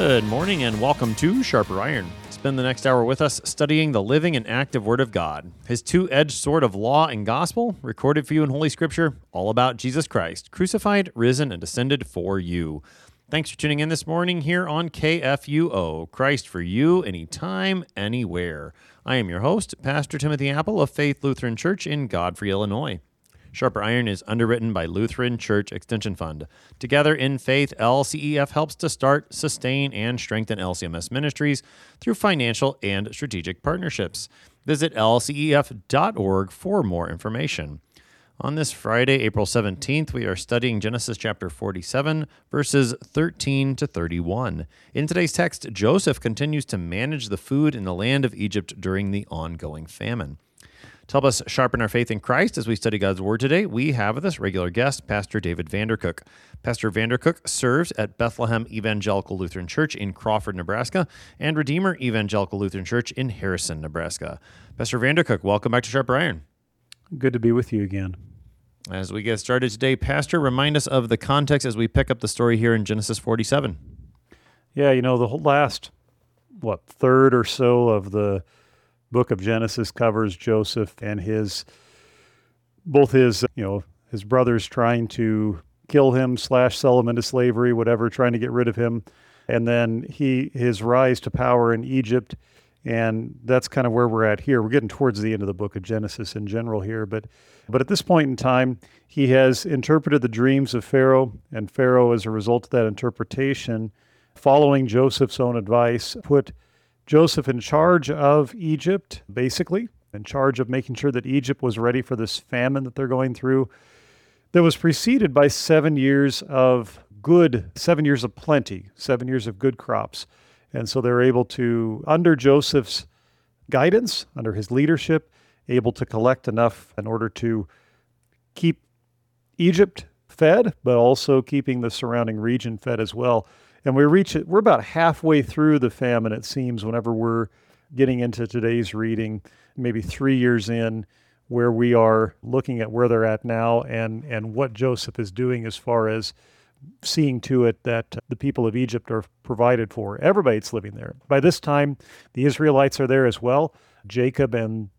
Good morning and welcome to Sharper Iron. Spend the next hour with us studying the living and active Word of God, His two-edged sword of law and gospel, recorded for you in Holy Scripture, all about Jesus Christ, crucified, risen, and ascended for you. Thanks for tuning in this morning here on KFUO, Christ for you, anytime, anywhere. I am your host, Pastor Timothy Apple of Faith Lutheran Church in Godfrey, Illinois. Sharper Iron is underwritten by Lutheran Church Extension Fund. Together in faith, LCEF helps to start, sustain, and strengthen LCMS ministries through financial and strategic partnerships. Visit lcef.org for more information. On this Friday, April 17th, we are studying Genesis chapter 47, verses 13 to 31. In today's text, Joseph continues to manage the food in the land of Egypt during the ongoing famine. To help us sharpen our faith in Christ as we study God's Word today, we have with us regular guest, Pastor David Vandercook. Pastor Vandercook serves at Bethlehem Evangelical Lutheran Church in Crawford, Nebraska, and Redeemer Evangelical Lutheran Church in Harrison, Nebraska. Pastor Vandercook, welcome back to Sharper Iron. Good to be with you again. As we get started today, Pastor, remind us of the context as we pick up the story here in Genesis 47. Yeah, the whole last, third or so of the book of Genesis covers Joseph and his brothers trying to kill him / sell him into slavery, whatever, trying to get rid of him. And then his rise to power in Egypt. And that's kind of where we're at here. We're getting towards the end of the book of Genesis in general here. But at this point in time, he has interpreted the dreams of Pharaoh. And Pharaoh, as a result of that interpretation, following Joseph's own advice, put Joseph in charge of Egypt, basically, in charge of making sure that Egypt was ready for this famine that they're going through, that was preceded by 7 years of plenty, 7 years of good crops. And so they're able to, under Joseph's guidance, under his leadership, able to collect enough in order to keep Egypt fed, but also keeping the surrounding region fed as well. And we're about halfway through the famine, it seems, whenever we're getting into today's reading, maybe 3 years in, where we are looking at where they're at now and what Joseph is doing as far as seeing to it that the people of Egypt are provided for. Everybody's living there. By this time, the Israelites are there as well. Jacob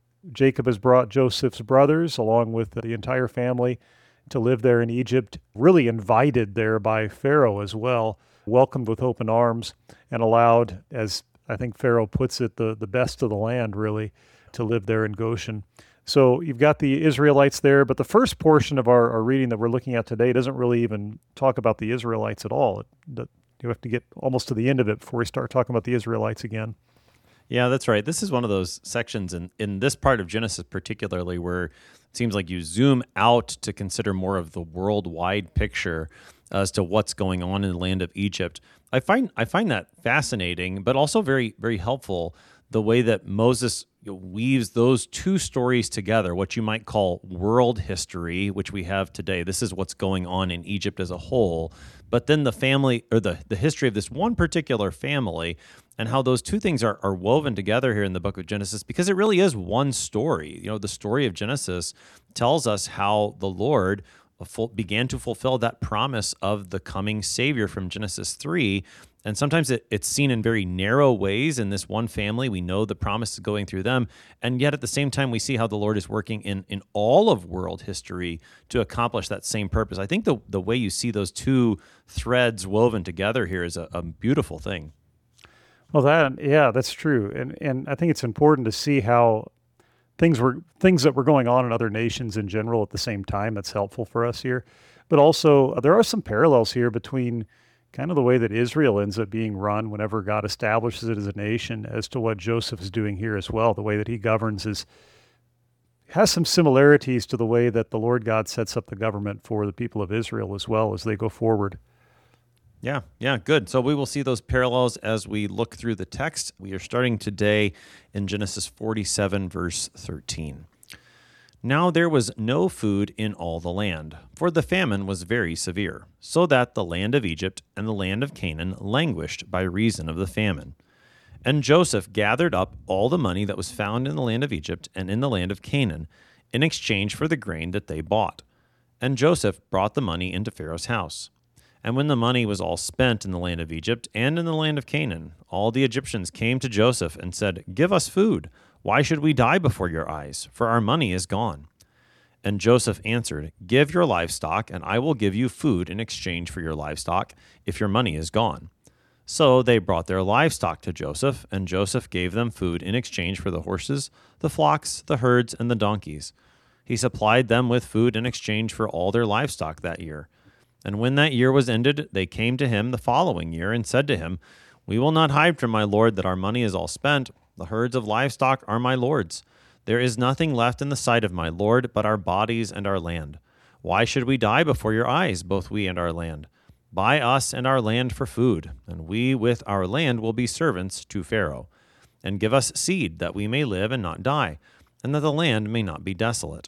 has brought Joseph's brothers, along with the entire family, to live there in Egypt, really invited there by Pharaoh as well, welcomed with open arms, and allowed, as I think Pharaoh puts it, the best of the land, really, to live there in Goshen. So you've got the Israelites there, but the first portion of our reading that we're looking at today doesn't really even talk about the Israelites at all. You have to get almost to the end of it before we start talking about the Israelites again. Yeah, that's right. This is one of those sections in this part of Genesis particularly where it seems like you zoom out to consider more of the worldwide picture as to what's going on in the land of Egypt. I find that fascinating, but also very, very helpful, the way that Moses weaves those two stories together, what you might call world history, which we have today. This is what's going on in Egypt as a whole, but then the family, or the history of this one particular family, and how those two things are woven together here in the book of Genesis, because it really is one story. The story of Genesis tells us how the Lord began to fulfill that promise of the coming Savior from Genesis 3. And sometimes it's seen in very narrow ways in this one family. We know the promise is going through them. And yet at the same time, we see how the Lord is working in all of world history to accomplish that same purpose. I think the way you see those two threads woven together here is a beautiful thing. Well, that's true. And I think it's important to see how things that were going on in other nations in general at the same time. That's helpful for us here. But also, there are some parallels here between kind of the way that Israel ends up being run whenever God establishes it as a nation, as to what Joseph is doing here as well. The way that he governs has some similarities to the way that the Lord God sets up the government for the people of Israel as well as they go forward. Yeah, good. So we will see those parallels as we look through the text. We are starting today in Genesis 47, verse 13. Now there was no food in all the land, for the famine was very severe, so that the land of Egypt and the land of Canaan languished by reason of the famine. And Joseph gathered up all the money that was found in the land of Egypt and in the land of Canaan, in exchange for the grain that they bought. And Joseph brought the money into Pharaoh's house. And when the money was all spent in the land of Egypt and in the land of Canaan, all the Egyptians came to Joseph and said, "Give us food. Why should we die before your eyes? For our money is gone." And Joseph answered, "Give your livestock, and I will give you food in exchange for your livestock, if your money is gone." So they brought their livestock to Joseph, and Joseph gave them food in exchange for the horses, the flocks, the herds, and the donkeys. He supplied them with food in exchange for all their livestock that year. And when that year was ended, they came to him the following year and said to him, "We will not hide from my lord that our money is all spent. The herds of livestock are my lord's. There is nothing left in the sight of my lord but our bodies and our land. Why should we die before your eyes, both we and our land? Buy us and our land for food, and we with our land will be servants to Pharaoh. And give us seed, that we may live and not die, and that the land may not be desolate."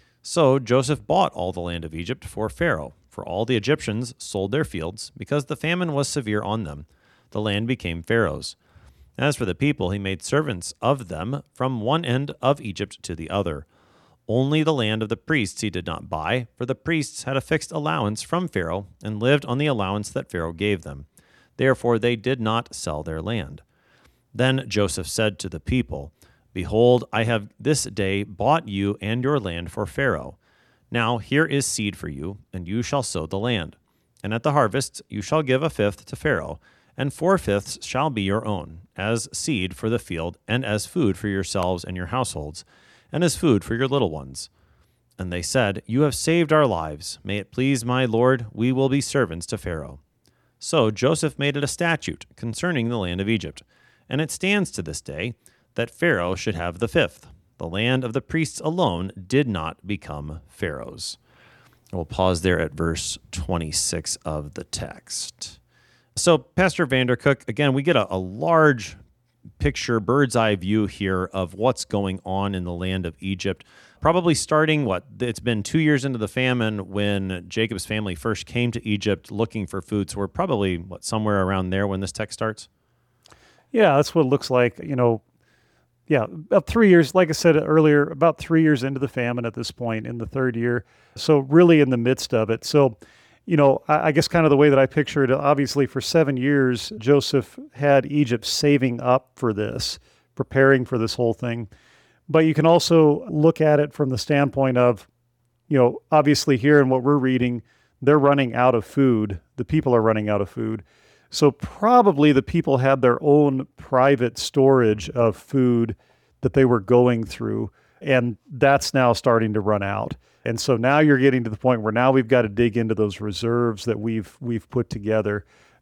So Joseph bought all the land of Egypt for Pharaoh, for all the Egyptians sold their fields, because the famine was severe on them. The land became Pharaoh's. As for the people, he made servants of them from one end of Egypt to the other. Only the land of the priests he did not buy, for the priests had a fixed allowance from Pharaoh and lived on the allowance that Pharaoh gave them. Therefore they did not sell their land. Then Joseph said to the people, "Behold, I have this day bought you and your land for Pharaoh. Now here is seed for you, and you shall sow the land. And at the harvest you shall give a fifth to Pharaoh, and 4/5 shall be your own, as seed for the field, and as food for yourselves and your households, and as food for your little ones." And they said, "You have saved our lives. May it please my lord, we will be servants to Pharaoh." So Joseph made it a statute concerning the land of Egypt, and it stands to this day, that Pharaoh should have the fifth. The land of the priests alone did not become Pharaoh's. We'll pause there at verse 26 of the text. So, Pastor Vandercook, again, we get a large picture, bird's eye view here of what's going on in the land of Egypt. Probably starting, it's been 2 years into the famine when Jacob's family first came to Egypt looking for food. So we're probably, somewhere around there when this text starts? Yeah, that's what it looks like. Yeah, about 3 years, like I said earlier, about 3 years into the famine at this point in the third year. So really in the midst of it. So, I guess kind of the way that I picture it, obviously for 7 years, Joseph had Egypt saving up for this, preparing for this whole thing. But you can also look at it from the standpoint of, obviously here in what we're reading, they're running out of food. The people are running out of food. So probably the people had their own private storage of food that they were going through, and that's now starting to run out. And so now you're getting to the point where now we've got to dig into those reserves that we've put together,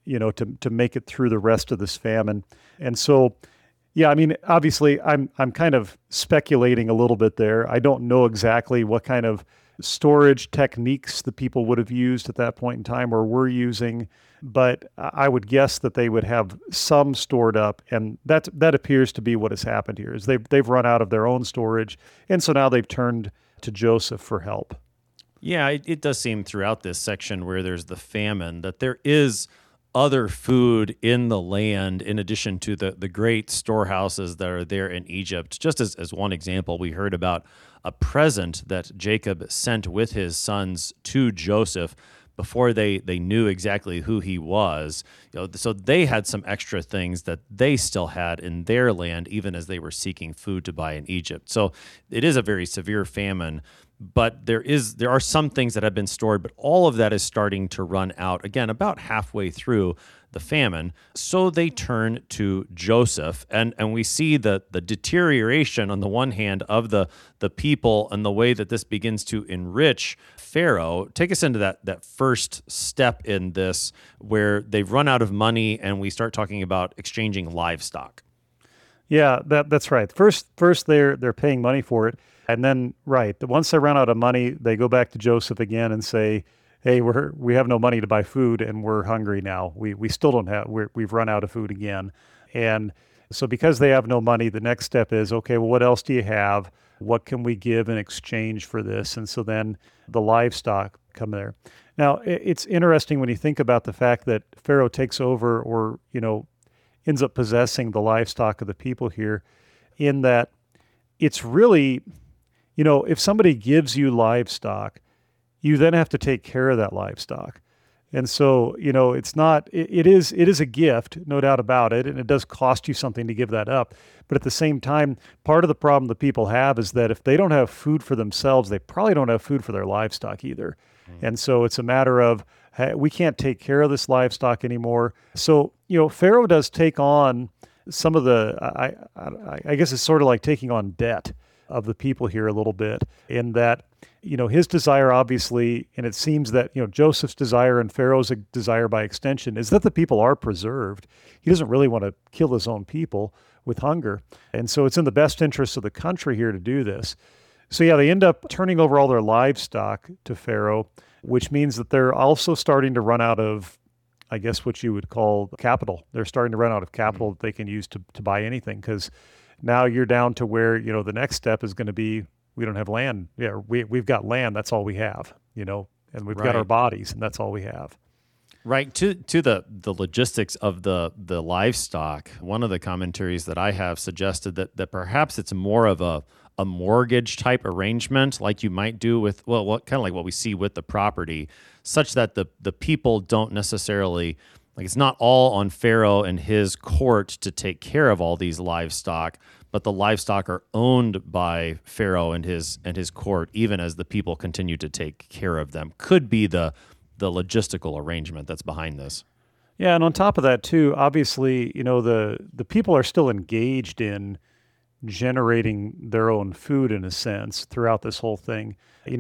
to make it through the rest of this famine. And so, yeah, I mean, obviously I'm kind of speculating a little bit there. I don't know exactly what kind of storage techniques the people would have used at that point in time or were using, but I would guess that they would have some stored up, and that appears to be what has happened here. Is they've run out of their own storage, and so now they've turned to Joseph for help. Yeah, it does seem throughout this section where there's the famine that there is other food in the land in addition to the great storehouses that are there in Egypt. Just as one example, we heard about a present that Jacob sent with his sons to Joseph before they knew exactly who he was. So they had some extra things that they still had in their land, even as they were seeking food to buy in Egypt. So it is a very severe famine, but there are some things that have been stored, but all of that is starting to run out, again, about halfway through the famine. So they turn to Joseph, and we see the deterioration on the one hand of the people and the way that this begins to enrich Pharaoh. Take us into that first step in this, where they've run out of money, and we start talking about exchanging livestock. Yeah, that's right. First they're paying money for it, and then once they run out of money, they go back to Joseph again and say, "Hey, we have no money to buy food, and we're hungry now. We still don't have. We've run out of food again." And so because they have no money, the next step is, okay, well, what else do you have? What can we give in exchange for this? And so then the livestock come there. Now, it's interesting when you think about the fact that Pharaoh takes over, or ends up possessing the livestock of the people here, in that it's really, if somebody gives you livestock, you then have to take care of that livestock. And so, it's not, it is a gift, no doubt about it. And it does cost you something to give that up. But at the same time, part of the problem that people have is that if they don't have food for themselves, they probably don't have food for their livestock either. And so it's a matter of, hey, we can't take care of this livestock anymore. So, Pharaoh does take on some of the, I guess it's sort of like taking on debt of the people here a little bit, in that, his desire, obviously, and it seems that, Joseph's desire and Pharaoh's desire by extension is that the people are preserved. He doesn't really want to kill his own people with hunger. And so it's in the best interest of the country here to do this. So yeah, they end up turning over all their livestock to Pharaoh, which means that they're also starting to run out of, I guess, what you would call capital. They're starting to run out of capital that they can use to buy anything, because now you're down to where, the next step is going to be, we don't have land. Yeah, we've got land. That's all we have, and we've got our bodies, and that's all we have. Right. To the logistics of the livestock, one of the commentaries that I have suggested that perhaps it's more of a mortgage type arrangement, like you might do with, what kind of like what we see with the property, such that the people don't necessarily, like, it's not all on Pharaoh and his court to take care of all these livestock, but the livestock are owned by Pharaoh and his court, even as the people continue to take care of them. Could be the logistical arrangement that's behind this. Yeah, and on top of that too, obviously, the people are still engaged in generating their own food in a sense throughout this whole thing.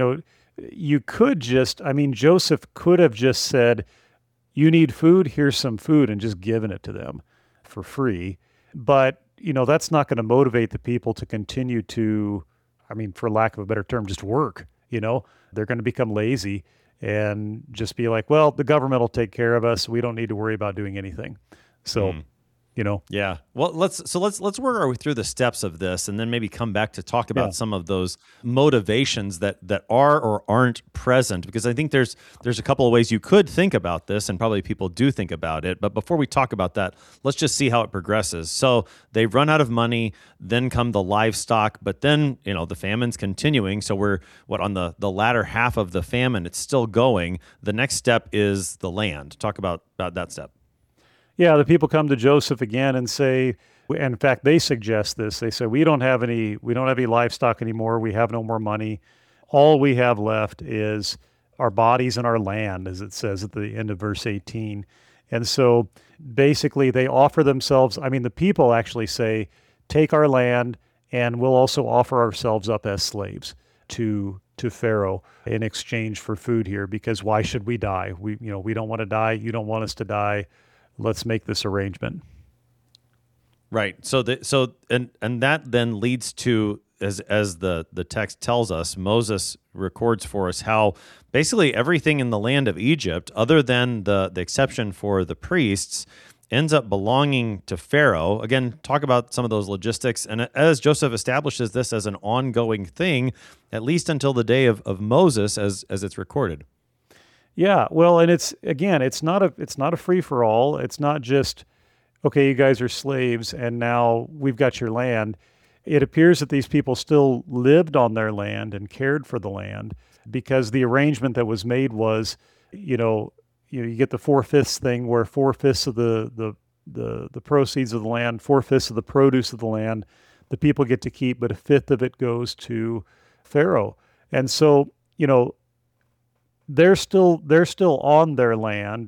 You could Joseph could have just said, you need food, here's some food, and just given it to them for free. But, that's not going to motivate the people to continue to, for lack of a better term, just work. They're going to become lazy and just be like, well, the government will take care of us. We don't need to worry about doing anything. So, Yeah. Well, let's work our way through the steps of this, and then maybe come back to talk about some of those motivations that are or aren't present, because I think there's a couple of ways you could think about this, and probably people do think about it. But before we talk about that, let's just see how it progresses. So they run out of money, then come the livestock, but then, the famine's continuing. So we're on the latter half of the famine, it's still going. The next step is the land. Talk about that step. Yeah, the people come to Joseph again and say, in fact, they suggest this. They say, we don't have any livestock anymore. We have no more money. All we have left is our bodies and our land, as it says at the end of verse 18. And so basically they offer themselves. The people actually say, take our land, and we'll also offer ourselves up as slaves to Pharaoh in exchange for food here, because why should we die? We don't want to die. You don't want us to die. Let's make this arrangement. Right. So that then leads to, as the text tells us, Moses records for us how basically everything in the land of Egypt, other than the exception for the priests, ends up belonging to Pharaoh. Again, talk about some of those logistics. And as Joseph establishes this as an ongoing thing, at least until the day of Moses, as it's recorded. Yeah, well, and it's not a free for all. It's not just, okay, you guys are slaves and now we've got your land. It appears that these people still lived on their land and cared for the land, because the arrangement that was made was, you get the 4/5 thing, where 4/5 of the proceeds of the land, 4/5 of the produce of the land, the people get to keep, but 1/5 of it goes to Pharaoh. And so, they're still on their land.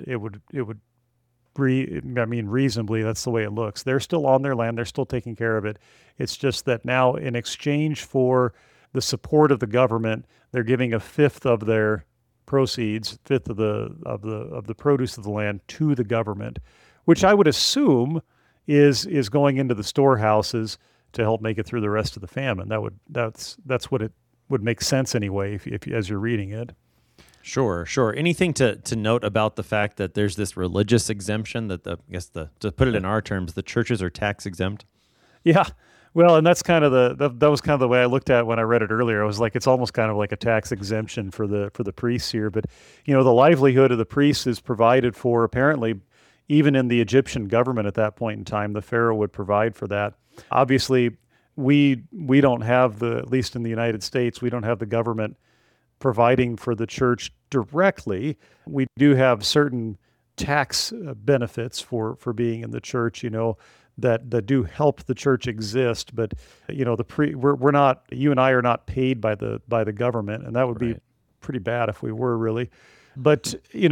Reasonably, that's the way it looks. They're still on their land. They're still taking care of it. It's just that now, in exchange for the support of the government, they're giving 1/5 of their proceeds, 1/5 of the produce of the land to the government, which I would assume is going into the storehouses to help make it through the rest of the famine. That's what it would make sense anyway, if as you're reading it. Sure. Anything to note about the fact that there's this religious exemption that to put it in our terms, the churches are tax exempt? Yeah. Well, and that's kind of that was kind of the way I looked at it when I read it earlier. I was like, it's almost kind of like a tax exemption for the priests here. But, the livelihood of the priests is provided for, apparently, even in the Egyptian government at that point in time. The Pharaoh would provide for that. Obviously, we don't have at least in the United States, we don't have the government providing for the church directly. We do have certain tax benefits for being in the church, that do help the church exist. But we're not, you and I are not paid by the government, and that would be pretty bad if we were really. But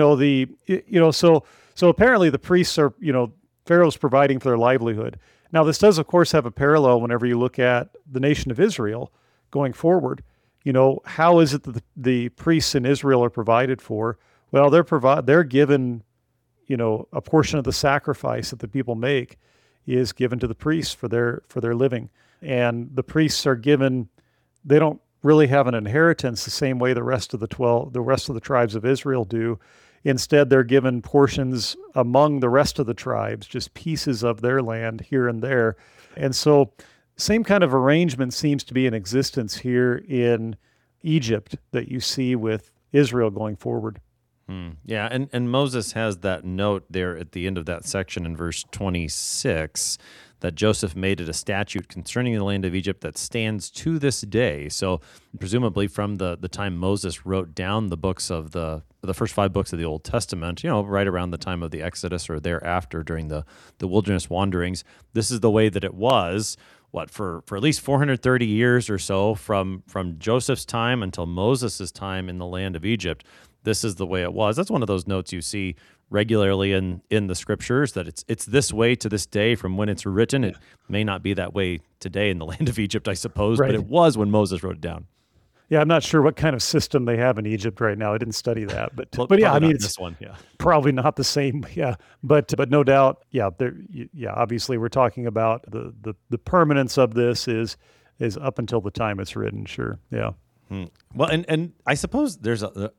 so apparently the priests are, Pharaoh's providing for their livelihood. Now this does of course have a parallel whenever you look at the nation of Israel going forward. How is it that the priests in Israel are provided for? Well, they're given, a portion of the sacrifice that the people make is given to the priests for their living. And the priests are given, they don't really have an inheritance the same way the rest of the tribes of Israel do. Instead, they're given portions among the rest of the tribes, just pieces of their land here and there. And so same kind of arrangement seems to be in existence here in Egypt that you see with Israel going forward. Yeah, and Moses has that note there at the end of that section in verse 26 that Joseph made it a statute concerning the land of Egypt that stands to this day. So presumably from the time Moses wrote down the books of the first 5 books of the Old Testament, right around the time of the Exodus or thereafter during the wilderness wanderings, this is the way that it was. For at least 430 years or so from Joseph's time until Moses' time in the land of Egypt. This is the way it was. That's one of those notes you see regularly in the scriptures, that it's this way to this day from when it's written. It may not be that way today in the land of Egypt, I suppose, but it was when Moses wrote it down. Yeah, I'm not sure what kind of system they have in Egypt right now. I didn't study that, but yeah, I mean, it's this one, yeah, probably not the same. Yeah, but no doubt, yeah, obviously we're talking about the permanence of this is up until the time it's written. Sure, yeah. Well, and I suppose there's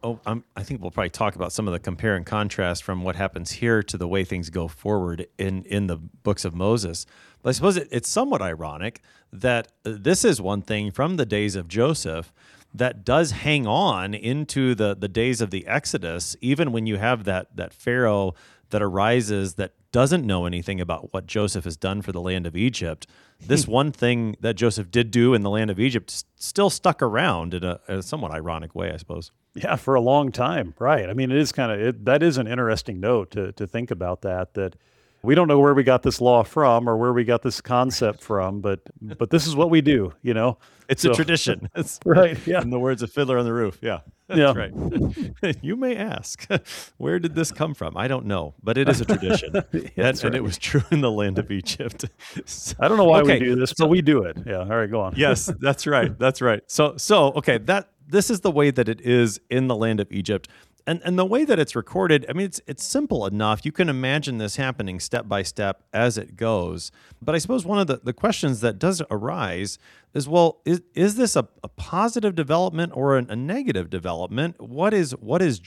I think we'll probably talk about some of the compare and contrast from what happens here to the way things go forward in the books of Moses. But I suppose it's somewhat ironic that this is one thing from the days of Joseph that does hang on into the days of the Exodus, even when you have that Pharaoh that arises that doesn't know anything about what Joseph has done for the land of Egypt. This one thing that Joseph did do in the land of Egypt still stuck around in a somewhat ironic way, I suppose. Yeah, for a long time, right. I mean, it is that is an interesting note to think about that we don't know where we got this law from or where we got this concept from, but this is what we do, It's a tradition. It's right, yeah. In the words of Fiddler on the Roof, yeah. That's right. You may ask, where did this come from? I don't know, but it is a tradition. And it was true in the land of Egypt. So, I don't know why we do this, but we do it. Yeah, all right, go on. Yes, that's right. That's right. So okay, this is the way that it is in the land of Egypt. And the way that it's recorded, I mean, it's simple enough. You can imagine this happening step by step as it goes. But I suppose one of the questions that does arise is, well, is this a positive development or a negative development? What is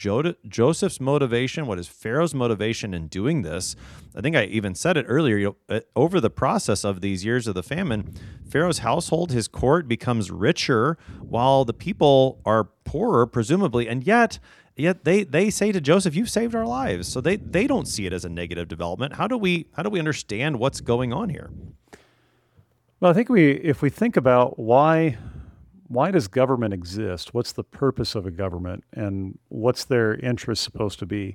Joseph's motivation? What is Pharaoh's motivation in doing this? I think I even said it earlier. Over the process of these years of the famine, Pharaoh's household, his court, becomes richer while the people are poorer, presumably, and yet they say to Joseph, "You've saved our lives." So they don't see it as a negative development. How do we understand what's going on here? Well, I think if we think about why does government exist? What's the purpose of a government, and what's their interest supposed to be?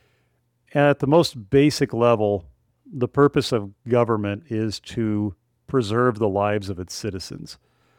At the most basic level, the purpose of government is to preserve the lives of its citizens.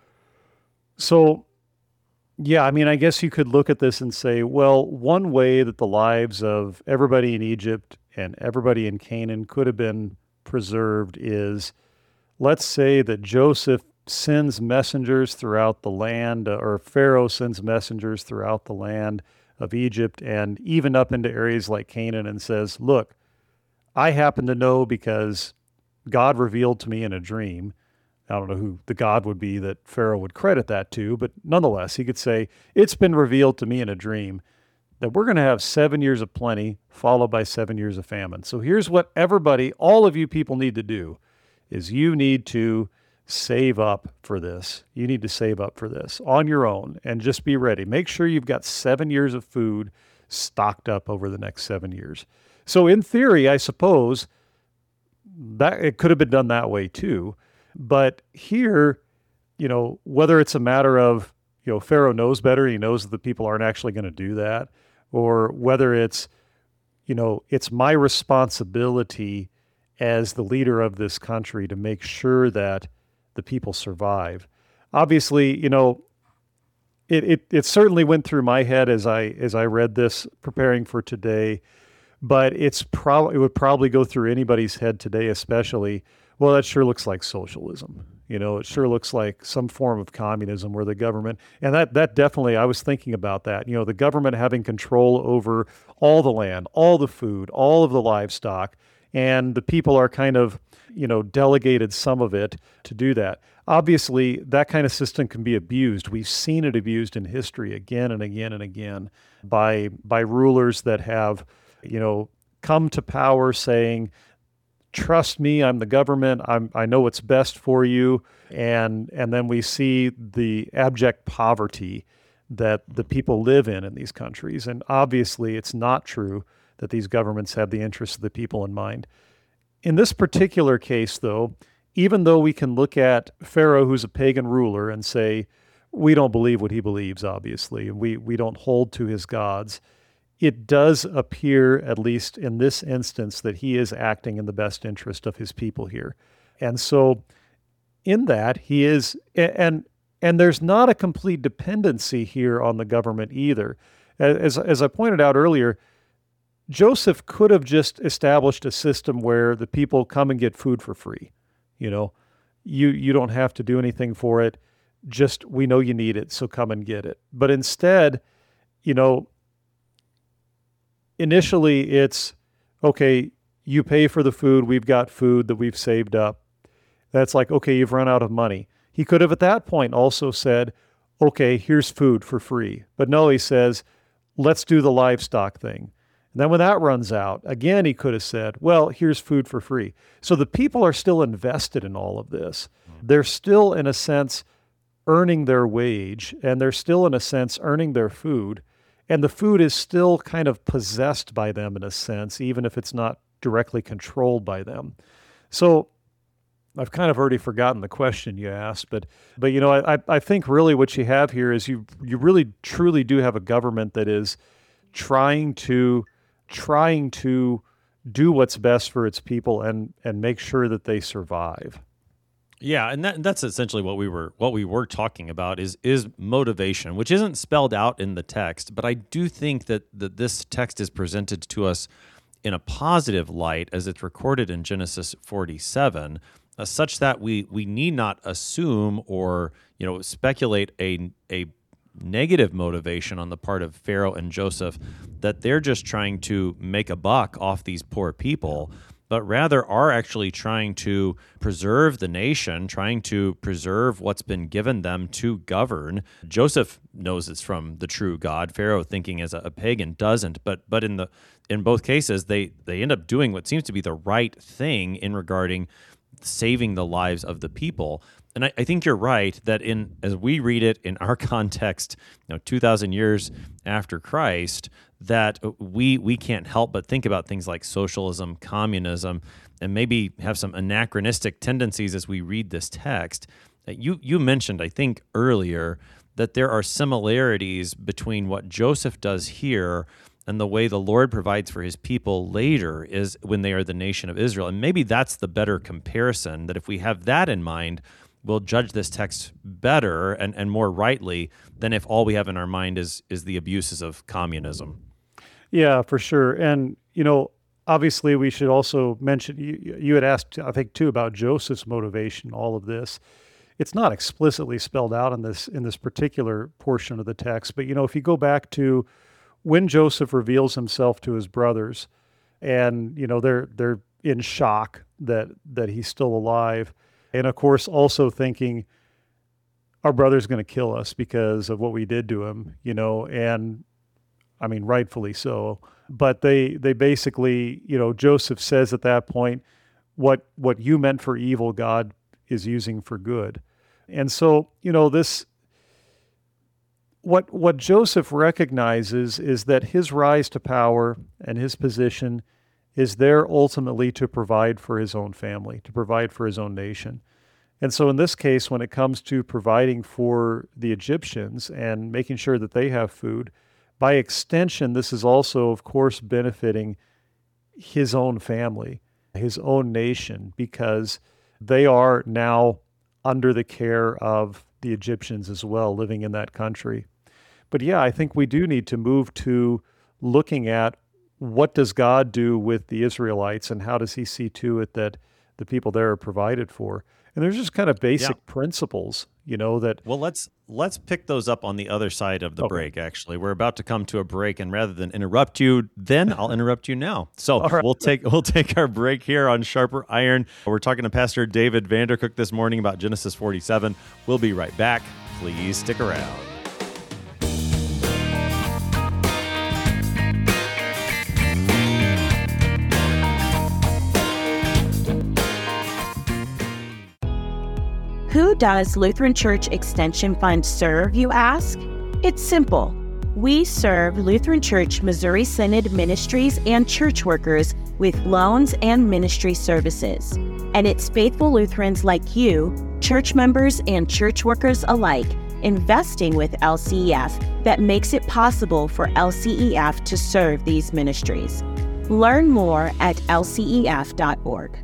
So, yeah, I mean, I guess you could look at this and say, well, one way that the lives of everybody in Egypt and everybody in Canaan could have been preserved is, let's say that Joseph sends messengers throughout the land, or Pharaoh sends messengers throughout the land of Egypt and even up into areas like Canaan and says, look, I happen to know because God revealed to me in a dream. I don't know who the God would be that Pharaoh would credit that to, but nonetheless, he could say, it's been revealed to me in a dream that we're going to have 7 years of plenty followed by 7 years of famine. So here's what all of you people need to do is you need to save up for this. You need to save up for this on your own and just be ready. Make sure you've got 7 years of food stocked up over the next 7 years. So in theory, I suppose that it could have been done that way too. But here, whether it's a matter of, Pharaoh knows better. He knows that the people aren't actually going to do that, or whether it's, it's my responsibility as the leader of this country to make sure that the people survive. Obviously, it certainly went through my head as I read this preparing for today, but it would probably go through anybody's head today, especially. Well, that sure looks like socialism. It sure looks like some form of communism where the government, and that definitely, I was thinking about that. The government having control over all the land, all the food, all of the livestock, and the people are kind of, delegated some of it to do that. Obviously, that kind of system can be abused. We've seen it abused in history again and again and again by rulers that have, come to power saying, trust me, I'm the government, I know what's best for you. And then we see the abject poverty that the people live in these countries. And obviously, it's not true that these governments have the interests of the people in mind. In this particular case, though, even though we can look at Pharaoh, who's a pagan ruler, and say, we don't believe what he believes, obviously, and we don't hold to his gods, it does appear, at least in this instance, that he is acting in the best interest of his people here. And so in that, he is, and there's not a complete dependency here on the government either. As I pointed out earlier, Joseph could have just established a system where the people come and get food for free. You don't have to do anything for it. Just, we know you need it, so come and get it. But instead, initially it's, okay, you pay for the food, we've got food that we've saved up. That's like, okay, you've run out of money. He could have at that point also said, okay, here's food for free. But no, he says, let's do the livestock thing. And then when that runs out, again, he could have said, well, here's food for free. So the people are still invested in all of this. They're still, in a sense, earning their wage, and they're still, in a sense, earning their food. And the food is still kind of possessed by them, in a sense, even if it's not directly controlled by them. So I've kind of already forgotten the question you asked, but I think really what you have here is you really truly do have a government that is trying to do what's best for its people and make sure that they survive. Yeah, and that's essentially what we were talking about is motivation, which isn't spelled out in the text, but I do think that this text is presented to us in a positive light as it's recorded in Genesis 47, such that we need not assume or speculate a negative motivation on the part of Pharaoh and Joseph, that they're just trying to make a buck off these poor people, but rather are actually trying to preserve the nation, trying to preserve what's been given them to govern. Joseph knows it's from the true God. Pharaoh, thinking as a pagan, doesn't. But in both cases, they end up doing what seems to be the right thing in regarding saving the lives of the people. And I think you're right that as we read it in our context, 2,000 years after Christ, that we can't help but think about things like socialism, communism, and maybe have some anachronistic tendencies as we read this text. You mentioned, I think, earlier that there are similarities between what Joseph does here and the way the Lord provides for his people later is when they are the nation of Israel. And maybe that's the better comparison, that if we have that in mind, we'll judge this text better and more rightly than if all we have in our mind is the abuses of communism. Yeah, for sure. And, obviously we should also mention, you had asked, I think, too, about Joseph's motivation, all of this. It's not explicitly spelled out in this particular portion of the text, but, if you go back to when Joseph reveals himself to his brothers and, they're in shock that he's still alive. And of course, also thinking our brother's going to kill us because of what we did to him, and I mean, rightfully so. But they basically, Joseph says at that point, what you meant for evil, God is using for good. And so, what Joseph recognizes is that his rise to power and his position is there ultimately to provide for his own family, to provide for his own nation. And so in this case, when it comes to providing for the Egyptians and making sure that they have food, by extension, this is also, of course, benefiting his own family, his own nation, because they are now under the care of the Egyptians as well, living in that country. But yeah, I think we do need to move to looking at what does God do with the Israelites and how does he see to it that the people there are provided for. And there's just kind of basic principles, that. Well, let's pick those up on the other side of the break, actually. We're about to come to a break, and rather than interrupt you, then I'll interrupt you now. So right. we'll take our break here on Sharper Iron. We're talking to Pastor David Vandercook this morning about Genesis 47. We'll be right back. Please stick around. Who does Lutheran Church Extension Fund serve, you ask? It's simple. We serve Lutheran Church Missouri Synod ministries and church workers with loans and ministry services. And it's faithful Lutherans like you, church members and church workers alike, investing with LCEF that makes it possible for LCEF to serve these ministries. Learn more at lcef.org.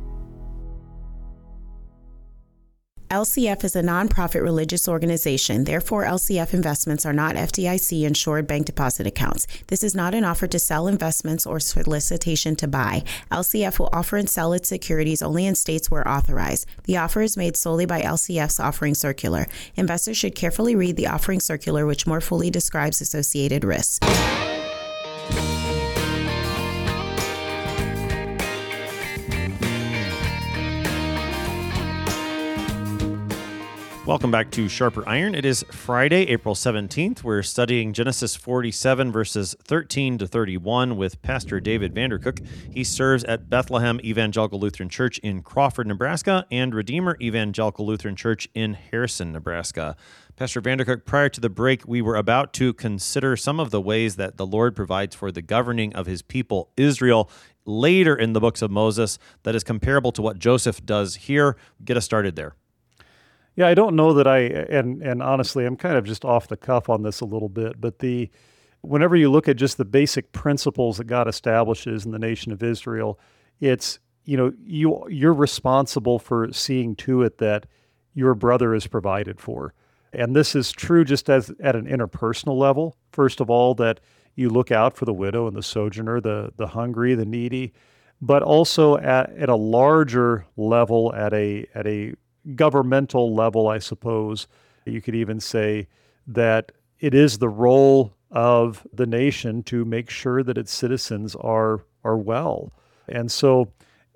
LCF is a nonprofit religious organization. Therefore, LCF investments are not FDIC-insured bank deposit accounts. This is not an offer to sell investments or solicitation to buy. LCF will offer and sell its securities only in states where authorized. The offer is made solely by LCF's offering circular. Investors should carefully read the offering circular, which more fully describes associated risks. Welcome back to Sharper Iron. It is Friday, April 17th. We're studying Genesis 47, verses 13 to 31 with Pastor David Vandercook. He serves at Bethlehem Evangelical Lutheran Church in Crawford, Nebraska, and Redeemer Evangelical Lutheran Church in Harrison, Nebraska. Pastor Vandercook, prior to the break, we were about to consider some of the ways that the Lord provides for the governing of his people, Israel, later in the books of Moses, that is comparable to what Joseph does here. Get us started there. Yeah, I don't know that and honestly, I'm kind of just off the cuff on this a little bit, but whenever you look at just the basic principles that God establishes in the nation of Israel, it's, you're responsible for seeing to it that your brother is provided for. And this is true just as at an interpersonal level. First of all, that you look out for the widow and the sojourner, the hungry, the needy, but also at a larger level, at a governmental level, I suppose. You could even say that it is the role of the nation to make sure that its citizens are well. And so,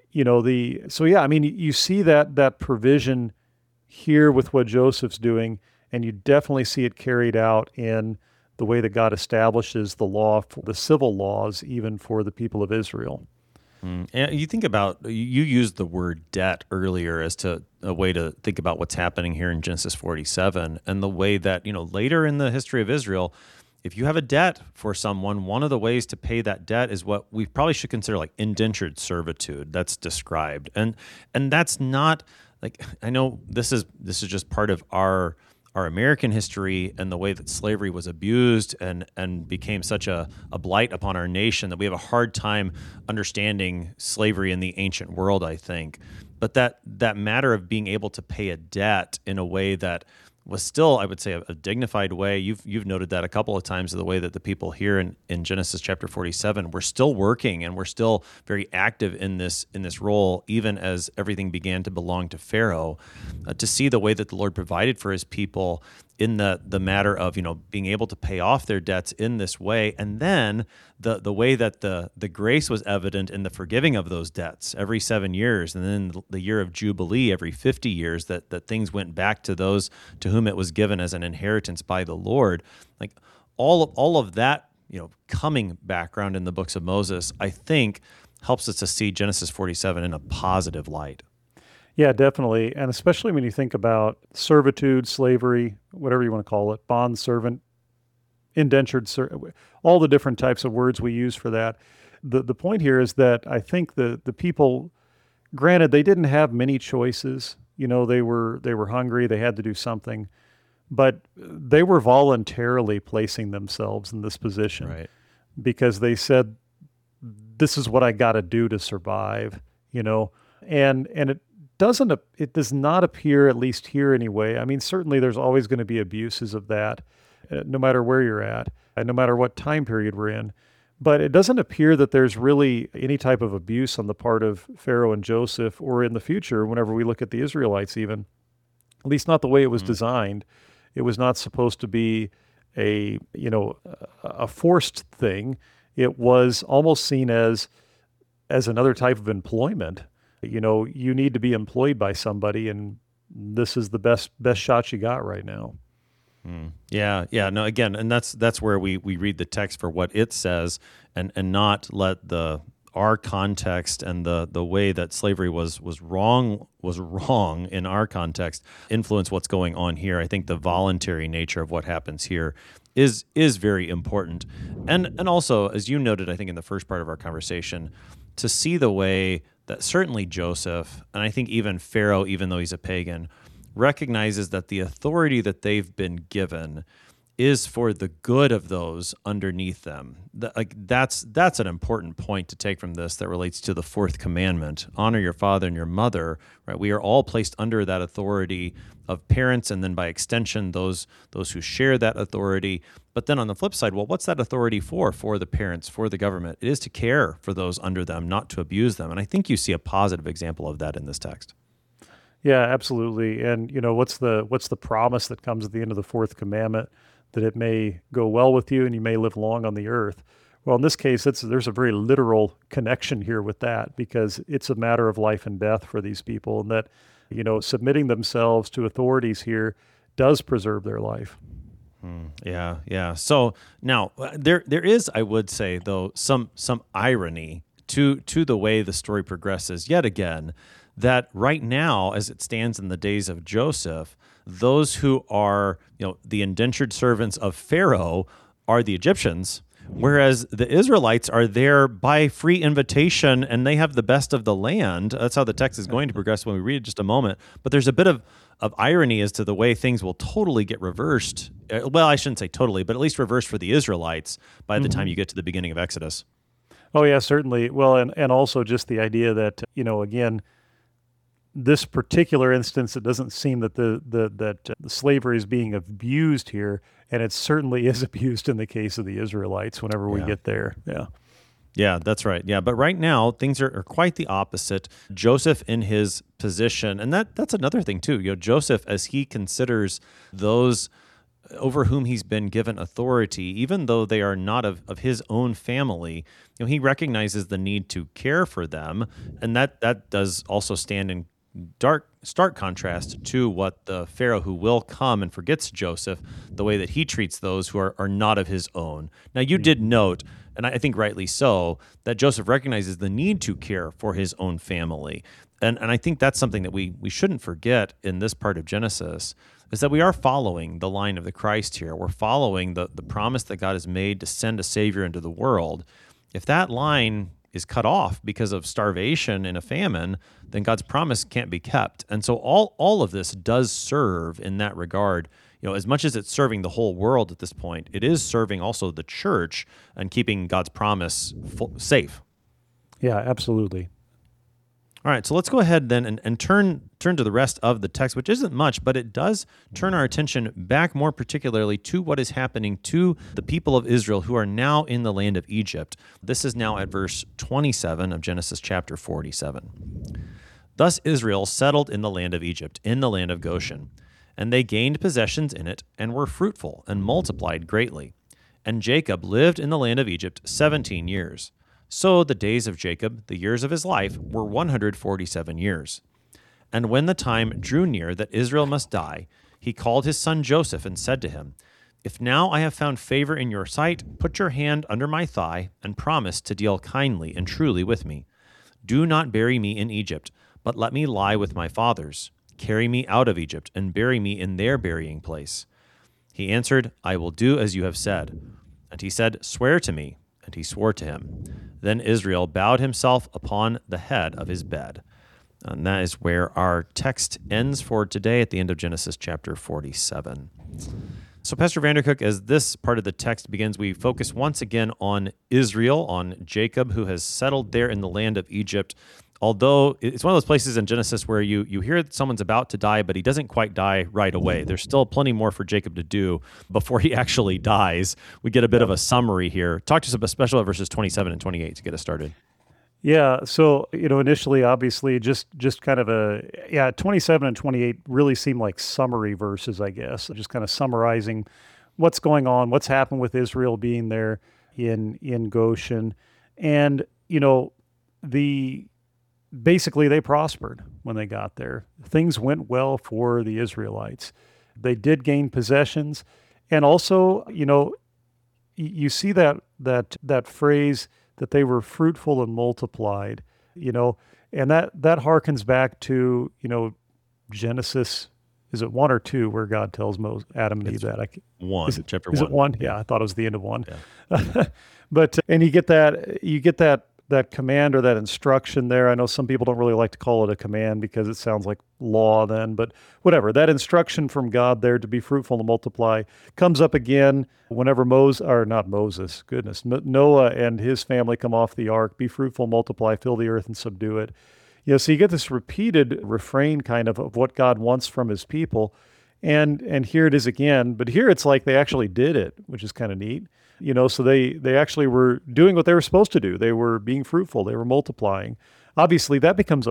you see that provision here with what Joseph's doing, and you definitely see it carried out in the way that God establishes the law, the civil laws, even for the people of Israel. And you think about, you used the word debt earlier as to a way to think about what's happening here in Genesis 47, and the way that, later in the history of Israel, if you have a debt for someone, one of the ways to pay that debt is what we probably should consider like indentured servitude. That's described. And that's not like, I know this is just part of our American history and the way that slavery was abused and became such a blight upon our nation that we have a hard time understanding slavery in the ancient world, I think. But that matter of being able to pay a debt in a way that was still, I would say, a dignified way. You've noted that a couple of times, the way that the people here in Genesis chapter 47 were still working and we're still very active in this role, even as everything began to belong to Pharaoh. To see the way that the Lord provided for his people in the matter of being able to pay off their debts in this way, and then the way that the grace was evident in the forgiving of those debts every 7 years, and then the year of Jubilee every 50 years, that things went back to those to whom it was given as an inheritance by the Lord. Like all of that, coming background in the books of Moses, I think helps us to see Genesis 47 in a positive light. Yeah, definitely. And especially when you think about servitude, slavery, whatever you want to call it, bond servant, indentured, all the different types of words we use for that. The point here is that I think the people, granted, they didn't have many choices. they were hungry, they had to do something, but they were voluntarily placing themselves in this position, Right. because they said, this is what I got to do to survive, and it does not appear, at least here anyway. I mean, certainly there's always going to be abuses of that, no matter where you're at, and no matter what time period we're in. But it doesn't appear that there's really any type of abuse on the part of Pharaoh and Joseph, or in the future, whenever we look at the Israelites even, at least not the way it was designed. It was not supposed to be a forced thing. It was almost seen as another type of employment. You need to be employed by somebody, and this is the best shot you got right now. Yeah. No, again, and that's where we read the text for what it says, and not let our context and the way that slavery was wrong in our context influence what's going on here. I think the voluntary nature of what happens here is very important. And also, as you noted, I think in the first part of our conversation, to see the way that certainly Joseph, and I think even Pharaoh, even though he's a pagan, recognizes that the authority that they've been given is for the good of those underneath them. That's an important point to take from this that relates to the fourth commandment: honor your father and your mother. Right? We are all placed under that authority of parents, and then by extension, those who share that authority. But then on the flip side, well, what's that authority for the parents, for the government? It is to care for those under them, not to abuse them. And I think you see a positive example of that in this text. Yeah, absolutely. And what's the promise that comes at the end of the fourth commandment? That it may go well with you and you may live long on the earth. Well, in this case, there's a very literal connection here with that, because it's a matter of life and death for these people, and that submitting themselves to authorities here does preserve their life. Yeah. So now there is, I would say, though, some irony to the way the story progresses yet again, that right now, as it stands in the days of Joseph, those who are, the indentured servants of Pharaoh are the Egyptians, whereas the Israelites are there by free invitation, and they have the best of the land. That's how the text is going to progress when we read it in just a moment. But there's a bit of irony as to the way things will totally get reversed. Well, I shouldn't say totally, but at least reversed for the Israelites by the time you get to the beginning of Exodus. Oh, yeah, certainly. Well, and also just the idea that, again, this particular instance, it doesn't seem that the slavery is being abused here, and it certainly is abused in the case of the Israelites whenever we get there. Yeah, that's right. Yeah, but right now, things are quite the opposite. Joseph in his position, and that's another thing too. Joseph, as he considers those over whom he's been given authority, even though they are not of his own family, he recognizes the need to care for them, and that does also stand in stark contrast to what the Pharaoh who will come and forgets Joseph, the way that he treats those who are not of his own. Now, you did note, and I think rightly so, that Joseph recognizes the need to care for his own family. And I think that's something that we shouldn't forget in this part of Genesis, is that we are following the line of the Christ here. We're following the promise that God has made to send a Savior into the world. If that line is cut off because of starvation and a famine, then God's promise can't be kept. And so all of this does serve in that regard. As much as it's serving the whole world at this point, it is serving also the church and keeping God's promise safe. Yeah, absolutely. All right, so let's go ahead then and turn to the rest of the text, which isn't much, but it does turn our attention back more particularly to what is happening to the people of Israel who are now in the land of Egypt. This is now at verse 27 of Genesis chapter 47. Thus Israel settled in the land of Egypt, in the land of Goshen, and they gained possessions in it and were fruitful and multiplied greatly. And Jacob lived in the land of Egypt 17 years. So the days of Jacob, the years of his life, were 147 years. And when the time drew near that Israel must die, he called his son Joseph and said to him, If now I have found favor in your sight, put your hand under my thigh and promise to deal kindly and truly with me. Do not bury me in Egypt, but let me lie with my fathers. Carry me out of Egypt and bury me in their burying place. He answered, I will do as you have said. And he said, Swear to me. And he swore to him. Then Israel bowed himself upon the head of his bed. And that is where our text ends for today at the end of Genesis chapter 47. So, Pastor Vandercook, as this part of the text begins, we focus once again on Israel, on Jacob, who has settled there in the land of Egypt. Although it's one of those places in Genesis where you hear that someone's about to die, but he doesn't quite die right away. There's still plenty more for Jacob to do before he actually dies. We get a bit of a summary here. Talk to us about especially about verses 27 and 28 to get us started. Yeah, so, initially, obviously, just kind of 27 and 28 really seem like summary verses, I guess, just kind of summarizing what's going on, what's happened with Israel being there in Goshen. And, basically they prospered when they got there. Things went well for the Israelites. They did gain possessions. And also, you see that phrase that they were fruitful and multiplied, and that harkens back to, Genesis, is it 1 or 2, where God tells Adam and Eve that? Chapter 1. Is it 1? Yeah, I thought it was the end of 1. Yeah. But, and you get that command or that instruction there. I know some people don't really like to call it a command because it sounds like law then, but whatever. That instruction from God there to be fruitful and multiply comes up again whenever Noah and his family come off the ark. Be fruitful, multiply, fill the earth and subdue it. So you get this repeated refrain kind of what God wants from his people. And here it is again, but here it's like they actually did it, which is kind of neat. So they actually were doing what they were supposed to do. They were being fruitful. They were multiplying. Obviously, that becomes a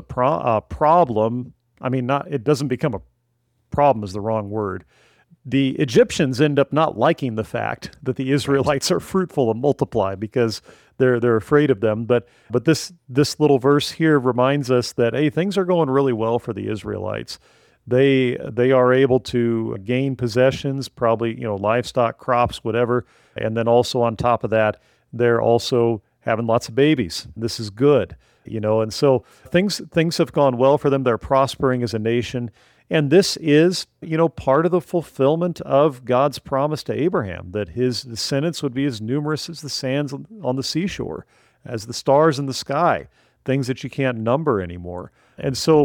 problem. I mean, it doesn't become a problem is the wrong word. The Egyptians end up not liking the fact that the Israelites are fruitful and multiply because they're afraid of them. But this little verse here reminds us that, hey, things are going really well for the Israelites. They are able to gain possessions, probably, livestock, crops, whatever. And then also on top of that, they're also having lots of babies. This is good, and so things have gone well for them. They're prospering as a nation. And this is, part of the fulfillment of God's promise to Abraham, that his descendants would be as numerous as the sands on the seashore, as the stars in the sky, things that you can't number anymore. And so,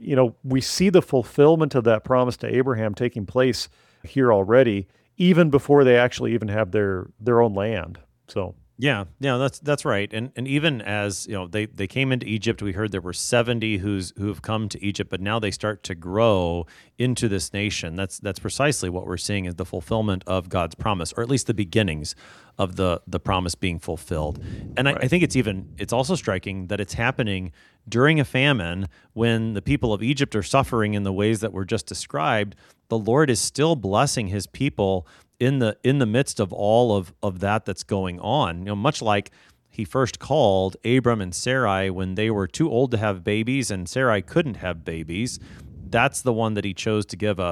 we see the fulfillment of that promise to Abraham taking place here already, even before they actually even have their own land. So yeah, that's right. And even as they came into Egypt, we heard there were 70 who have come to Egypt, but now they start to grow into this nation. That's precisely what we're seeing is the fulfillment of God's promise, or at least the beginnings of the promise being fulfilled. And right. I think it's also striking that it's happening during a famine when the people of Egypt are suffering in the ways that were just described. The Lord is still blessing his people in the midst of all of that's going on. Much like he first called Abram and Sarai when they were too old to have babies and Sarai couldn't have babies. That's the one that he chose to give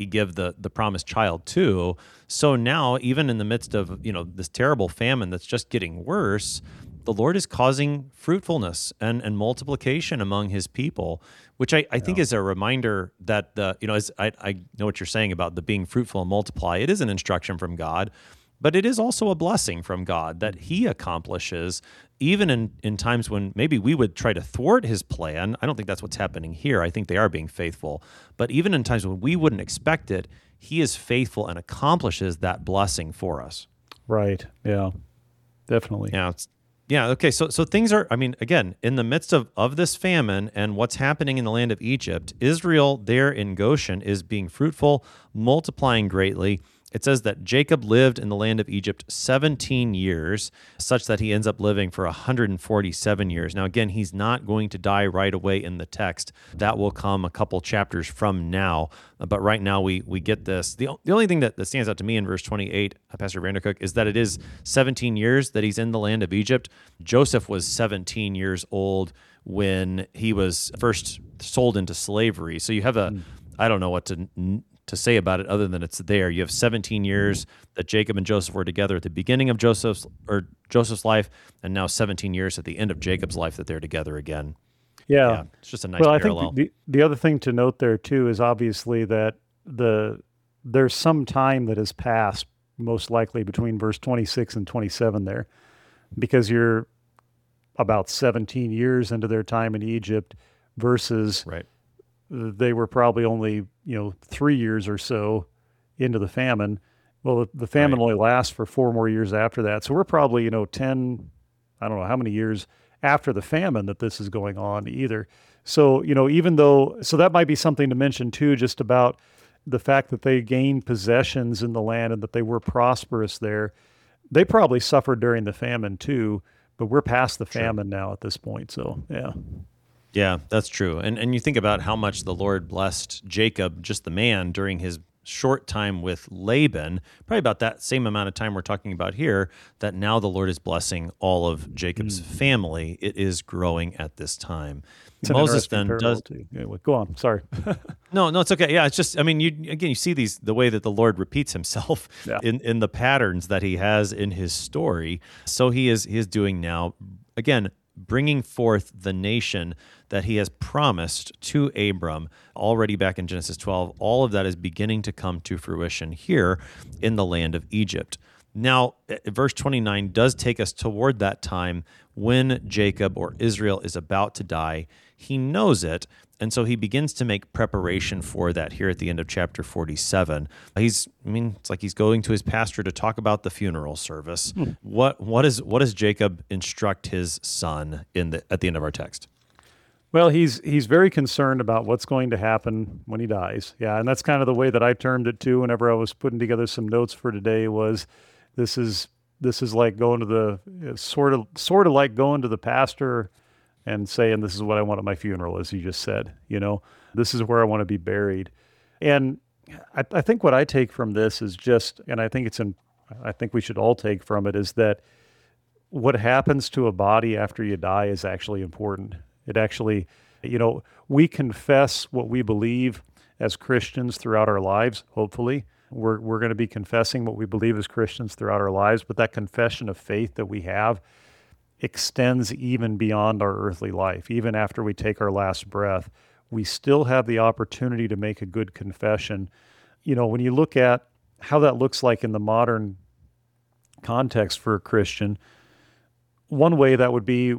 the promised child to. So now, even in the midst of this terrible famine that's just getting worse, the Lord is causing fruitfulness and multiplication among his people, which I think is a reminder that as I know what you're saying about the being fruitful and multiply. It is an instruction from God, but it is also a blessing from God that he accomplishes even in times when maybe we would try to thwart his plan. I don't think that's what's happening here. I think they are being faithful. But even in times when we wouldn't expect it, he is faithful and accomplishes that blessing for us. Right. Yeah, definitely. Yeah, okay, so things are, again, in the midst of this famine and what's happening in the land of Egypt, Israel there in Goshen is being fruitful, multiplying greatly. It says that Jacob lived in the land of Egypt 17 years, such that he ends up living for 147 years. Now, again, he's not going to die right away in the text. That will come a couple chapters from now. But right now, we get this. The only thing that stands out to me in verse 28, Pastor Vandercook, is that it is 17 years that he's in the land of Egypt. Joseph was 17 years old when he was first sold into slavery. So you have I don't know what to say about it other than it's there. You have 17 years that Jacob and Joseph were together at the beginning of Joseph's life, and now 17 years at the end of Jacob's life that they're together again. Yeah. It's just a nice parallel. I think the other thing to note there too is obviously that there's some time that has passed, most likely between verse 26 and 27 there, because you're about 17 years into their time in Egypt versus Right. they were probably only, 3 years or so into the famine. Well, the famine Right. only lasts for 4 more years after that. So we're probably, 10, I don't know how many years after the famine that this is going on either. So, even though, so that might be something to mention too, just about the fact that they gained possessions in the land and that they were prosperous there. They probably suffered during the famine too, but we're past the famine now at this point. So, yeah. Yeah, that's true. And you think about how much the Lord blessed Jacob, just the man, during his short time with Laban, probably about that same amount of time we're talking about here, that now the Lord is blessing all of Jacob's family. It is growing at this time. It's an Moses interesting then parallel does too. Anyway, go on. Sorry. no, it's okay. Yeah, it's just, I mean, you see the way that the Lord repeats himself Yeah. in the patterns that he has in his story. So he is doing now, again, bringing forth the nation that he has promised to Abram already back in Genesis 12. All of that is beginning to come to fruition here in the land of Egypt. Now, verse 29 does take us toward that time when Jacob or Israel is about to die. He knows it, and so he begins to make preparation for that here at the end of chapter 47. It's like he's going to his pastor to talk about the funeral service. What does Jacob instruct his son at the end of our text? Well, he's very concerned about what's going to happen when he dies. Yeah, and that's kind of the way that I termed it too whenever I was putting together some notes for today was this is like going to the sort of like going to the pastor and saying this is what I want at my funeral, as you just said. This is where I want to be buried. And I think what I take from this is just, and I think we should all take from it, is that what happens to a body after you die is actually important. It actually, we confess what we believe as Christians throughout our lives, hopefully. We're going to be confessing what we believe as Christians throughout our lives, but that confession of faith that we have extends even beyond our earthly life. Even after we take our last breath, we still have the opportunity to make a good confession. When you look at how that looks like in the modern context for a Christian, one way that would be,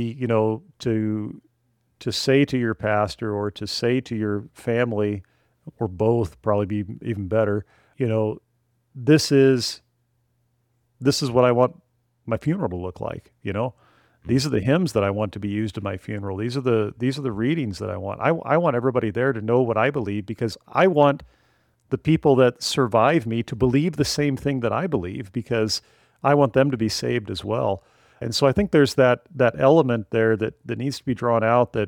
to say to your pastor or to say to your family, or both, probably be even better, this is what I want my funeral to look like. These are the hymns that I want to be used at my funeral. These are the readings that I want. I want everybody there to know what I believe, because I want the people that survive me to believe the same thing that I believe, because I want them to be saved as well. And so I think there's that element there that needs to be drawn out, that,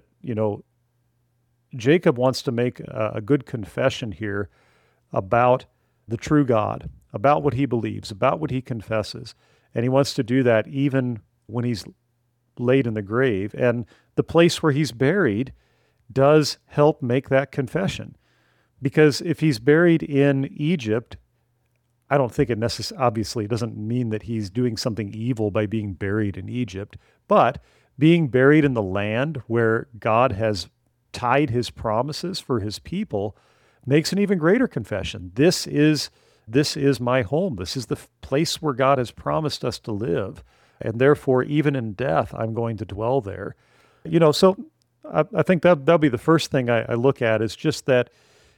Jacob wants to make a good confession here about the true God, about what he believes, about what he confesses. And he wants to do that even when he's laid in the grave. And the place where he's buried does help make that confession. Because if he's buried in Egypt, I don't think it obviously doesn't mean that he's doing something evil by being buried in Egypt, but being buried in the land where God has tied his promises for his people makes an even greater confession. This is my home. This is the place where God has promised us to live. And therefore, even in death, I'm going to dwell there. So I think that'll be the first thing I look at, is just that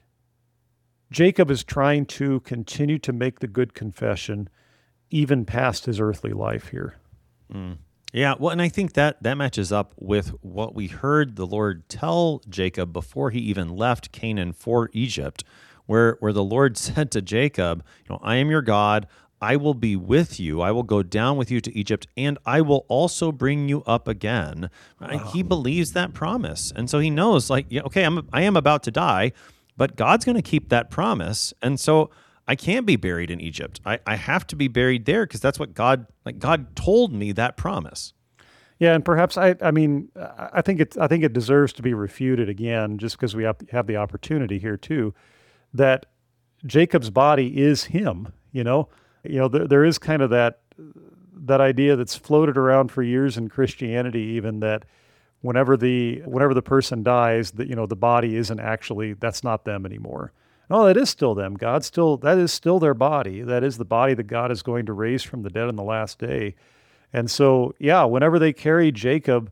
Jacob is trying to continue to make the good confession even past his earthly life here. Yeah, well, and I think that matches up with what we heard the Lord tell Jacob before he even left Canaan for Egypt, where the Lord said to Jacob, I am your God. I will be with you. I will go down with you to Egypt, and I will also bring you up again. Right? He believes that promise. And so he knows, I am about to die, but God's going to keep that promise. And so I can't be buried in Egypt. I have to be buried there, because that's what God told me that promise. Yeah, and perhaps I think it deserves to be refuted again, just because we have the opportunity here too, that Jacob's body is him. There is kind of that idea that's floated around for years in Christianity, even, that whenever the person dies, the body isn't actually, that's not them anymore. No, that is still them. That is still their body. That is the body that God is going to raise from the dead on the last day. And so, yeah, whenever they carry Jacob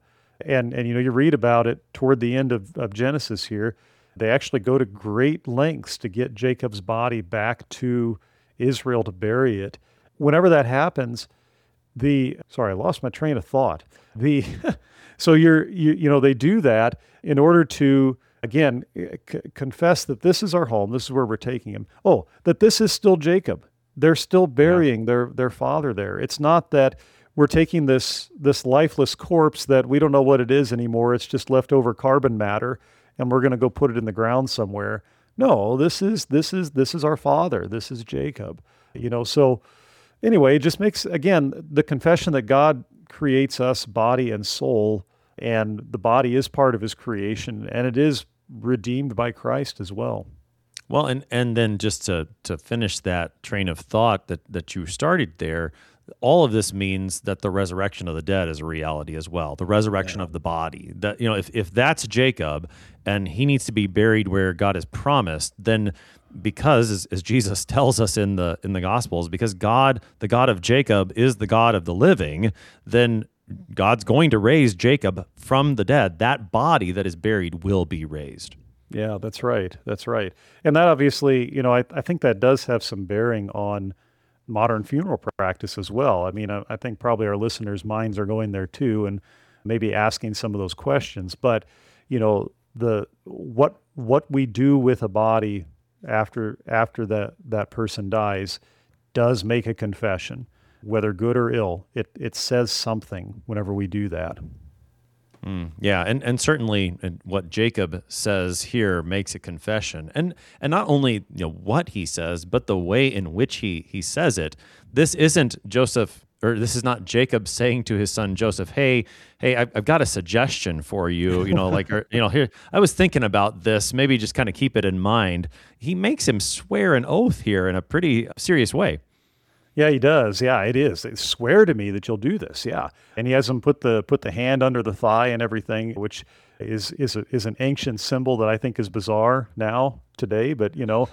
And you read about it toward the end of Genesis here. They actually go to great lengths to get Jacob's body back to Israel to bury it. Whenever that happens, sorry, I lost my train of thought. So they do that in order to, again, confess that this is our home, this is where we're taking him. Oh, that this is still Jacob. They're still burying their father there. It's not that we're taking this lifeless corpse that we don't know what it is anymore. It's just leftover carbon matter, and we're going to go put it in the ground somewhere. No, this is our father. This is Jacob. So anyway, it just makes, again, the confession that God creates us body and soul, and the body is part of his creation, and it is redeemed by Christ as well. Well, and then just to finish that train of thought that you started there, all of this means that the resurrection of the dead is a reality as well. The resurrection of the body. That if that's Jacob and he needs to be buried where God has promised, then because as Jesus tells us in the Gospels, because God, the God of Jacob, is the God of the living, then God's going to raise Jacob from the dead. That body that is buried will be raised. Yeah, that's right. That's right. And that obviously, I think that does have some bearing on modern funeral practice as well. I mean, I think probably our listeners' minds are going there too, and maybe asking some of those questions. But what we do with a body after that person dies does make a confession, whether good or ill. It says something whenever we do that. Yeah, and certainly what Jacob says here makes a confession, and not only what he says, but the way in which he says it. This isn't Joseph, or this is not Jacob saying to his son Joseph, "Hey, I've got a suggestion for you. Here I was thinking about this. Maybe just kind of keep it in mind." He makes him swear an oath here in a pretty serious way. Yeah, he does. Yeah, it is. They swear to me that you'll do this. Yeah, and he has him put the hand under the thigh and everything, which is an ancient symbol that I think is bizarre today. But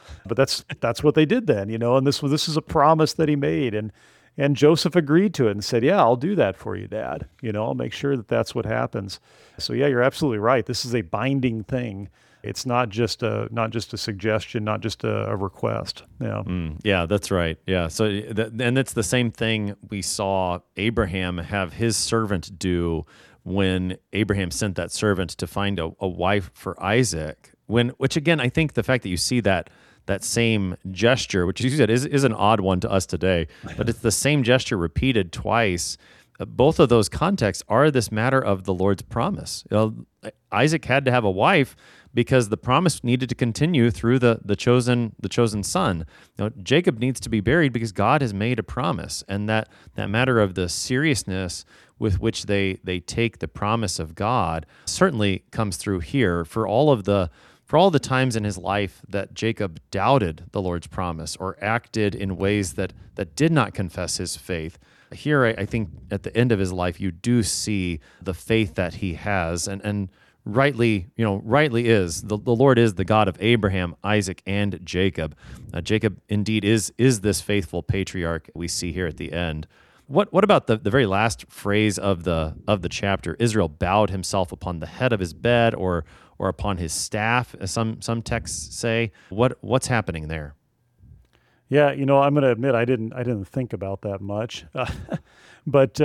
that's what they did then. And this is a promise that he made, and Joseph agreed to it and said, "Yeah, I'll do that for you, Dad. I'll make sure that that's what happens." So yeah, you're absolutely right. This is a binding thing. It's not just a suggestion, not just a request. Yeah. Yeah, that's right. Yeah. So, and it's the same thing we saw Abraham have his servant do when Abraham sent that servant to find a wife for Isaac. Which again, I think the fact that you see that same gesture, which you said is an odd one to us today, but it's the same gesture repeated twice. Both of those contexts are this matter of the Lord's promise. Isaac had to have a wife because the promise needed to continue through the chosen son. Jacob needs to be buried because God has made a promise, and that matter of the seriousness with which they take the promise of God certainly comes through here. For all the times in his life that Jacob doubted the Lord's promise or acted in ways that did not confess his faith, here I think at the end of his life you do see the faith that he has, and rightly is the Lord is the God of Abraham, Isaac, and Jacob. Jacob indeed is this faithful patriarch we see here at the end. What about the very last phrase of the chapter? Israel bowed himself upon the head of his bed or upon his staff, as some texts say. What's happening there? Yeah, I'm going to admit I didn't think about that much, but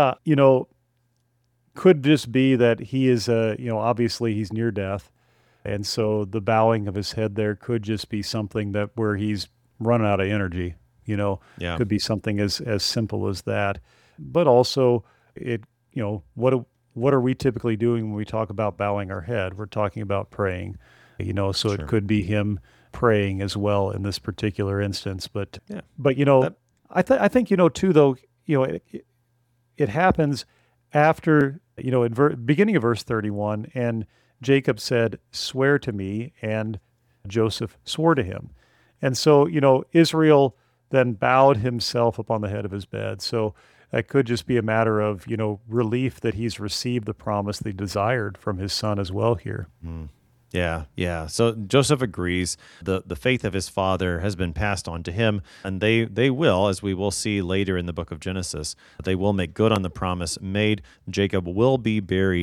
could just be that he is obviously he's near death, and so the bowing of his head there could just be something that where he's running out of energy. Yeah. Could be something as simple as that. But also, what are we typically doing when we talk about bowing our head? We're talking about praying. So Sure. It could be him praying as well in this particular instance. But Yeah. I think too though it happens after beginning of verse 31, and Jacob said, "Swear to me," and Joseph swore to him, and so Israel then bowed himself upon the head of his bed. So that could just be a matter of relief that he's received the promise that he desired from his son as well here. Yeah. So Joseph agrees. The faith of his father has been passed on to him, and they will, as we will see later in the book of Genesis, they will make good on the promise made. Jacob will be buried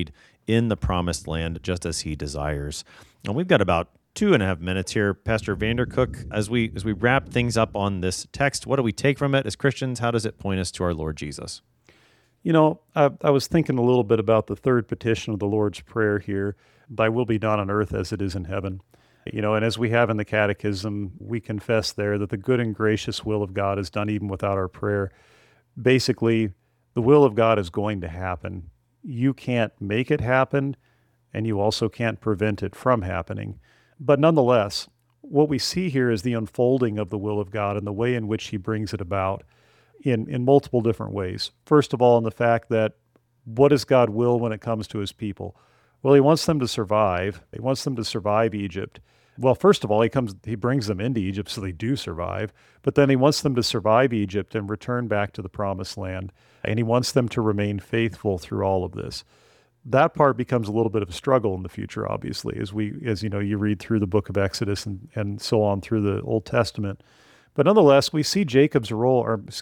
in the promised land, just as he desires. And we've got about 2.5 minutes here. Pastor Vandercook, as we wrap things up on this text, what do we take from it as Christians? How does it point us to our Lord Jesus? You know, I was thinking a little bit about the third petition of the Lord's Prayer here, thy will be done on earth as it is in heaven. You know, and as we have in the Catechism, we confess there that the good and gracious will of God is done even without our prayer. Basically, the will of God is going to happen. You can't make it happen, and you also can't prevent it from happening. But nonetheless, what we see here is the unfolding of the will of God and the way in which he brings it about in multiple different ways. First of all, in the fact that what does God will when it comes to his people? Well, he wants them to survive. He wants them to survive Egypt. Well, first of all, he brings them into Egypt so they do survive, but then he wants them to survive Egypt and return back to the promised land, and he wants them to remain faithful through all of this. That part becomes a little bit of a struggle in the future, obviously, as you know, you read through the book of Exodus and so on through the Old Testament. But nonetheless, we see Joseph's role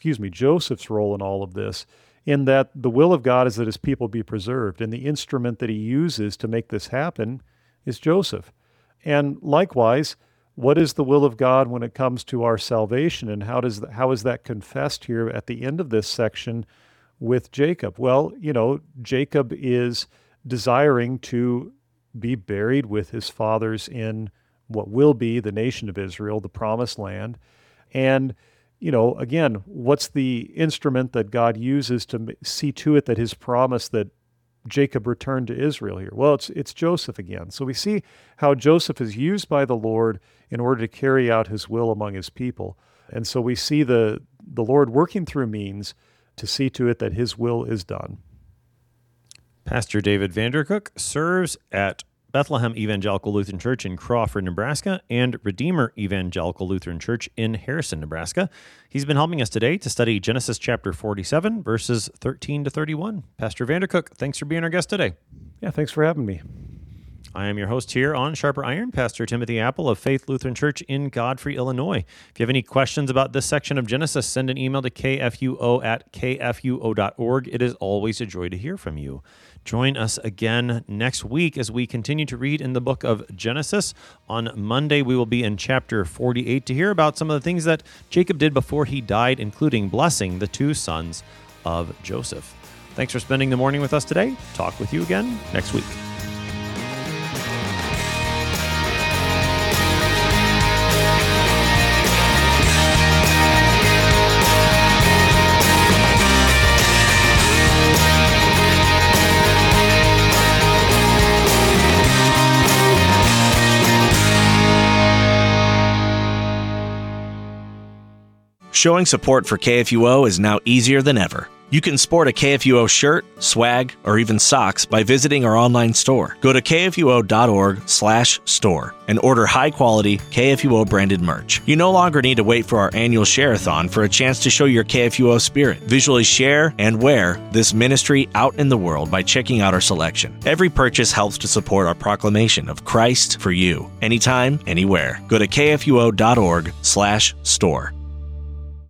in all of this, in that the will of God is that his people be preserved, and the instrument that he uses to make this happen is Joseph. And likewise, what is the will of God when it comes to our salvation, and how is that confessed here at the end of this section with Jacob? Well, you know, Jacob is desiring to be buried with his fathers in what will be the nation of Israel, the promised land. And, you know, again, what's the instrument that God uses to see to it that his promise that Jacob returned to Israel here? Well, it's Joseph again. So we see how Joseph is used by the Lord in order to carry out his will among his people. And so we see the Lord working through means to see to it that his will is done. Pastor David Vandercook serves at Bethlehem Evangelical Lutheran Church in Crawford, Nebraska, and Redeemer Evangelical Lutheran Church in Harrison, Nebraska. He's been helping us today to study Genesis chapter 47, verses 13 to 31. Pastor Vandercook, thanks for being our guest today. Yeah, thanks for having me. I am your host here on Sharper Iron, Pastor Timothy Apple of Faith Lutheran Church in Godfrey, Illinois. If you have any questions about this section of Genesis, send an email to kfuo@kfuo.org. It is always a joy to hear from you. Join us again next week as we continue to read in the book of Genesis. On Monday, we will be in chapter 48 to hear about some of the things that Jacob did before he died, including blessing the two sons of Joseph. Thanks for spending the morning with us today. Talk with you again next week. Showing support for KFUO is now easier than ever. You can sport a KFUO shirt, swag, or even socks by visiting our online store. Go to kfuo.org/store and order high-quality KFUO-branded merch. You no longer need to wait for our annual share-a-thon for a chance to show your KFUO spirit. Visually share and wear this ministry out in the world by checking out our selection. Every purchase helps to support our proclamation of Christ for you, anytime, anywhere. Go to kfuo.org/store.